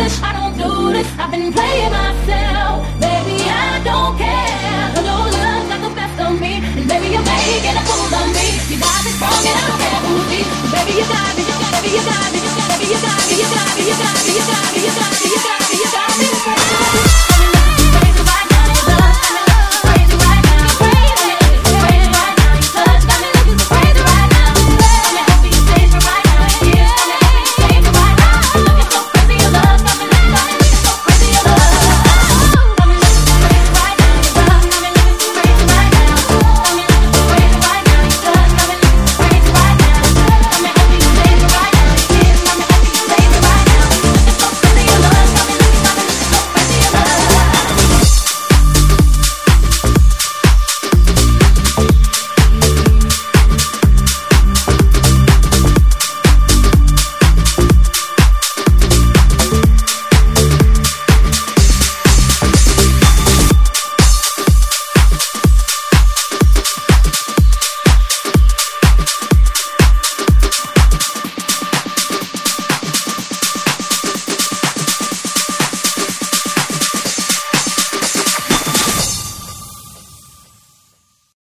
I don't do this. I've been playing myself. Baby, I don't care. Your love got the best of me. And baby, you're making a fool of me. You got me strong and I don't care who sees. Baby, you got me, you got me, you got me, you got me, you got me, you got me, you got me, you got me, you got me, you got me.